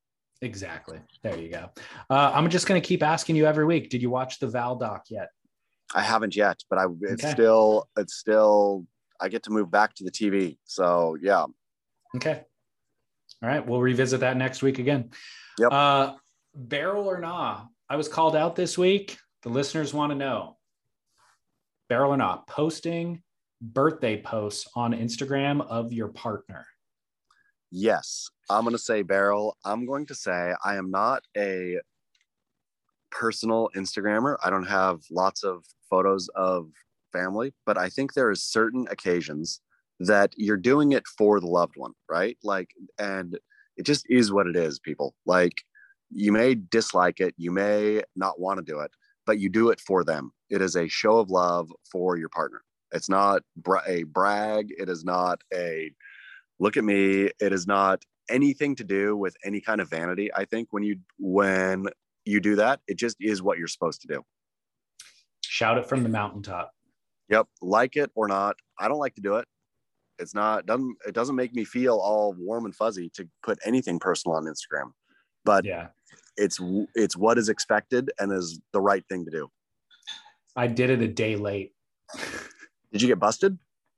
Exactly. There you go. Uh, I'm just going to keep asking you every week. Did you watch the Val doc yet? I haven't yet, but I it's Okay. still it's still I get to move back to the T V. So yeah. Okay. All right. We'll revisit that next week again. Yep. Uh, barrel or nah? I was called out this week. The listeners want to know. Barrel or not? Posting birthday posts on Instagram of your partner. Yes. I'm going to say barrel. I'm going to say I am not a personal Instagrammer. I don't have lots of photos of family, but I think there is certain occasions that you're doing it for the loved one, right? Like, and it just is what it is, people. Like, you may dislike it, you may not want to do it, but you do it for them. It is a show of love for your partner. It's not bra- a brag. It is not a look at me. It is not anything to do with any kind of vanity. I think when you when you do that, it just is what you're supposed to do. Shout it from the mountaintop. Yep. Like it or not, I don't like to do it. It's not doesn't it doesn't make me feel all warm and fuzzy to put anything personal on Instagram, but yeah, it's it's what is expected and is the right thing to do. I did it a day late. Did you get busted?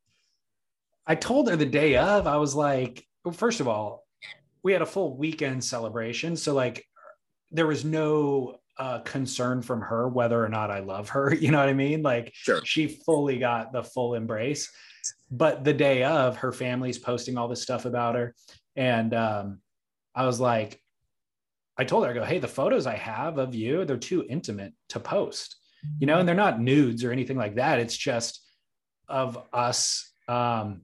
I told her the day of. I was like, well, first of all, we had a full weekend celebration, so like there was no uh, concern from her whether or not I love her. You know what I mean? Like, sure. She fully got the full embrace. But the day of, her family's posting all this stuff about her. And um, I was like, I told her, I go, hey, the photos I have of you, they're too intimate to post, you know, and they're not nudes or anything like that. It's just of us, um,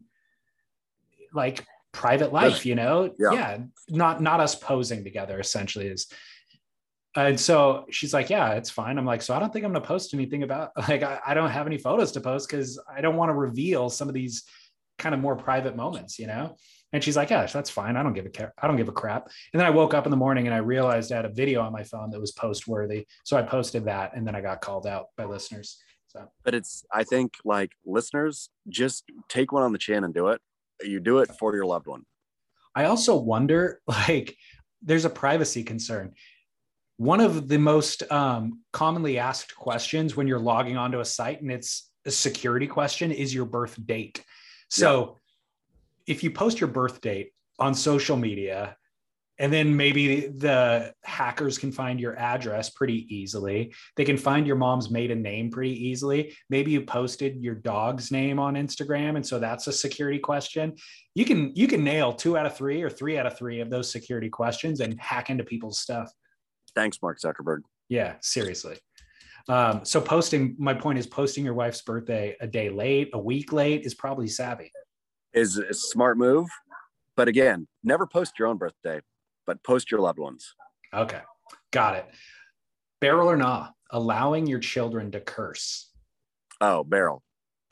like private life, you know? Yeah. yeah. Not, not us posing together, essentially is. And so she's like, yeah, it's fine. I'm like, so I don't think I'm going to post anything about, like, I, I don't have any photos to post because I don't want to reveal some of these kind of more private moments, you know? And she's like, yeah, that's fine. I don't give a care. I don't give a crap. And then I woke up in the morning and I realized I had a video on my phone that was post worthy. So I posted that and then I got called out by listeners. So, but it's, I think like listeners, just take one on the chin and do it. You do it for your loved one. I also wonder, like, there's a privacy concern. One of the most um, commonly asked questions when you're logging onto a site, and it's a security question, is your birth date. So yeah. If you post your birth date on social media, and then maybe the hackers can find your address pretty easily. They can find your mom's maiden name pretty easily. Maybe you posted your dog's name on Instagram, and so that's a security question. You can you can nail two out of three or three out of three of those security questions and hack into people's stuff. Thanks, Mark Zuckerberg. Yeah, seriously. Um, so posting, my point is posting your wife's birthday a day late, a week late is probably savvy. Is a smart move. But again, never post your own birthday, but post your loved ones. Okay, got it. Barrel or nah, allowing your children to curse. Oh, barrel.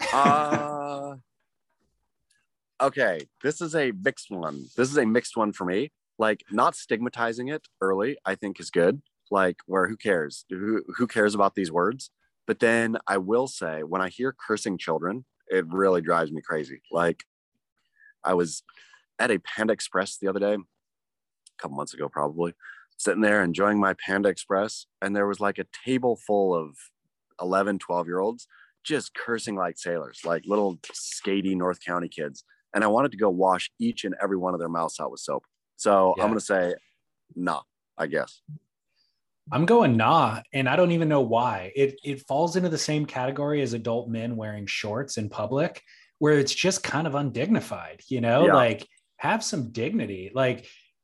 Uh, okay, this is a mixed one. This is a mixed one for me. Like, not stigmatizing it early, I think is good. Like, where who cares? Who, who cares about these words? But then I will say, when I hear cursing children, it really drives me crazy. Like, I was at a Panda Express the other day, a couple months ago probably, sitting there enjoying my Panda Express, and there was like a table full of eleven, twelve year olds just cursing like sailors, like little skatey North County kids. And I wanted to go wash each and every one of their mouths out with soap. So yeah. I'm going to say, nah, I guess. I'm going nah, and I don't even know why. It it falls into the same category as adult men wearing shorts in public, where it's just kind of undignified, you know, yeah. Like have some dignity. Like,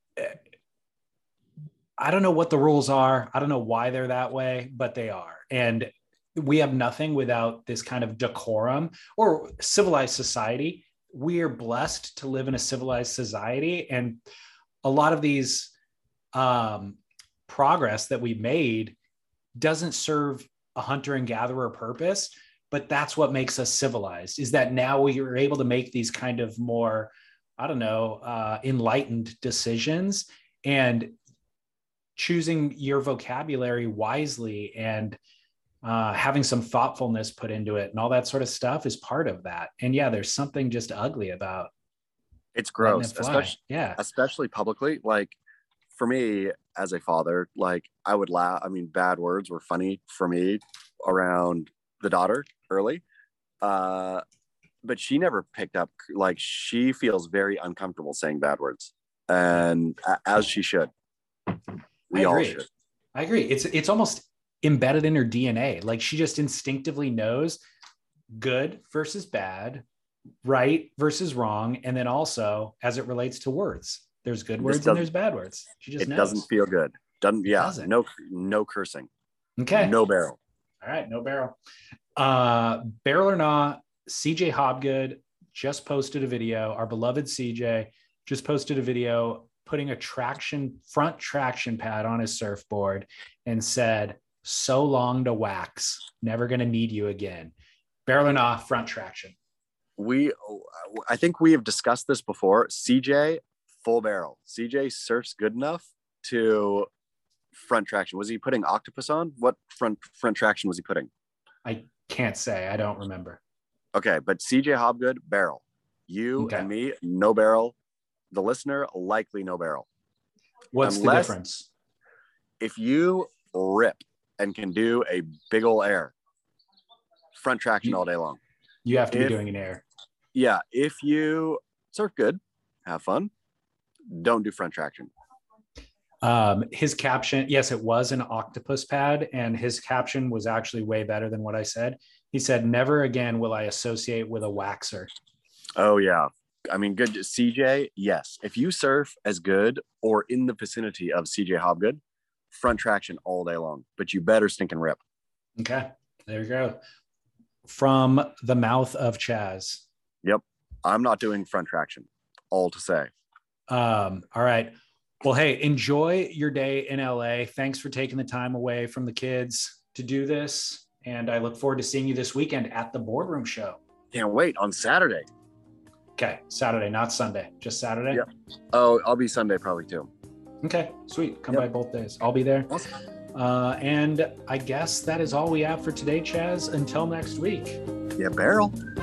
I don't know what the rules are. I don't know why they're that way, but they are. And we have nothing without this kind of decorum or civilized society. We are blessed to live in a civilized society. And a lot of these um, progress that we made doesn't serve a hunter and gatherer purpose, but that's what makes us civilized, is that now we are able to make these kind of more, I don't know, uh, enlightened decisions, and choosing your vocabulary wisely and uh, having some thoughtfulness put into it and all that sort of stuff is part of that. And yeah, there's something just ugly about it's gross, it especially, yeah, especially publicly. Like for me, as a father, like I would laugh. I mean, bad words were funny for me around the daughter early. Uh, but she never picked up, like she feels very uncomfortable saying bad words, and as she should. We I all agree. should. I agree. It's, it's almost embedded in her D N A. Like she just instinctively knows good versus bad, right versus wrong. And then also as it relates to words, there's good words and there's bad words. She just it knows. doesn't feel good. Doesn't, It yeah. doesn't. No, no cursing. Okay. No barrel. All right. No barrel. Uh, barrel or not, C J Hobgood just posted a video. Our beloved C J just posted a video putting a traction, front traction pad on his surfboard and said, "So long to wax. Never going to need you again." Barrel or not, front traction. We, I think we have discussed this before. C J, full barrel. C J surfs good enough to front traction. Was he putting octopus on? What front front traction was he putting? I can't say. I don't remember. Okay, but C J Hobgood, barrel. You Okay. and me, no barrel. The listener, likely no barrel. What's Unless, the difference? If you rip and can do a big ol' air, front traction You- all day long. You have to if- be doing an air. Yeah, if you surf good, have fun, don't do front traction. Um, his caption, yes, it was an octopus pad, and his caption was actually way better than what I said. He said, "Never again will I associate with a waxer." Oh yeah. I mean, good. C J, yes. If you surf as good or in the vicinity of C J Hobgood, front traction all day long, but you better stink and rip. Okay, there you go. From the mouth of Chaz. Yep. I'm not doing front traction. All to say. Um, all right. Well, hey, enjoy your day in L A. Thanks for taking the time away from the kids to do this. And I look forward to seeing you this weekend at the Boardroom Show. Can't wait on Saturday. Okay, Saturday, not Sunday, just Saturday. Yep. Oh, I'll be Sunday probably too. Okay, sweet. Come Yep. by both days. I'll be there. Awesome. Uh, and I guess that is all we have for today, Chaz. Until next week. Yeah, barrel.